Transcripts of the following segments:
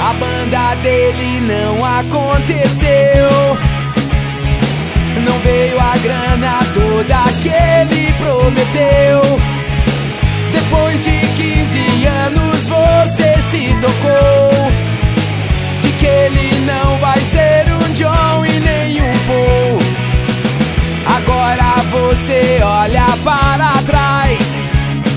A banda dele não aconteceu, não veio a grana toda que ele prometeu. Depois de 15 anos você se tocou de que ele não vai ser um John e nem um Paul. Agora você olha para trás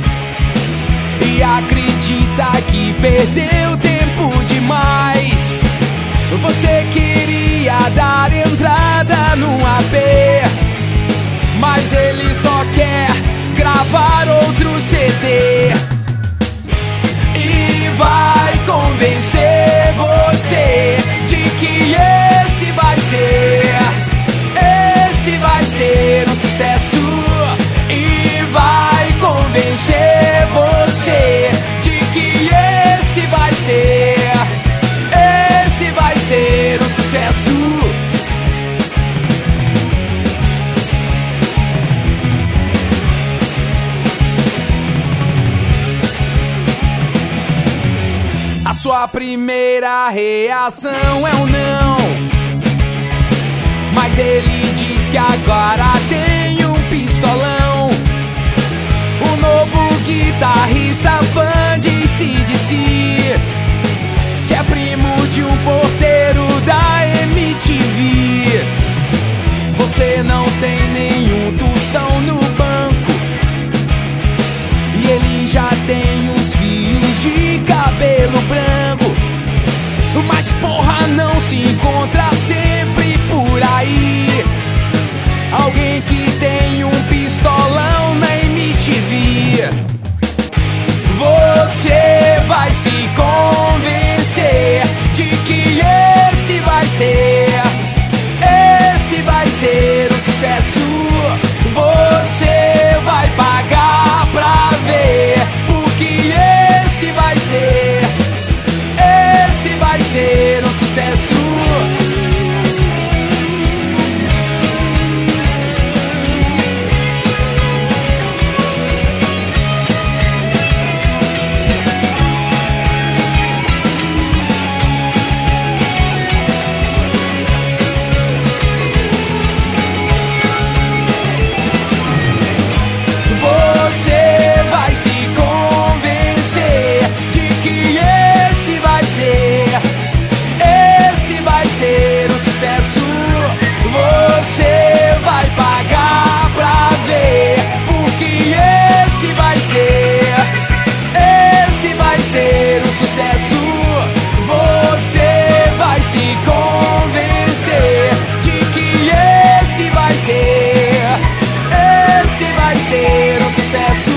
e acredita que perdeu tempo demais. Você queria dar entrada num AP, mas ele só quer gravar outro CD e vai convencer você de que esse vai ser um sucesso, e vai convencer você de que esse vai ser um sucesso. A sua primeira reação é um não, mas ele diz que agora tem um pistolão. O novo guitarrista fã de AC/DC, que é primo de um porteiro da MTV. Você não tem nenhum tostão no banco e ele já tem uns fios de cabelo branco. Mas porra, não se encontra sempre por aí alguém que tem um pistolão na MTV. Você vai se convencer de que esse vai ser um sucesso. Você vai pagar pra ver, porque esse vai ser um sucesso. Você vai se convencer de que esse vai ser um sucesso. Você vai pagar pra ver, porque esse vai ser um sucesso. Você vai se convencer de que esse vai ser um sucesso.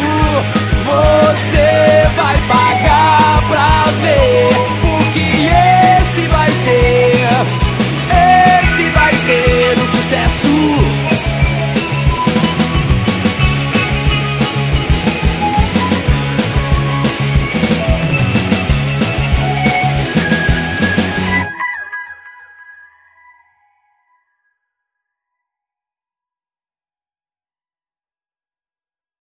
Você vai pagar pra ver, porque esse vai ser um sucesso.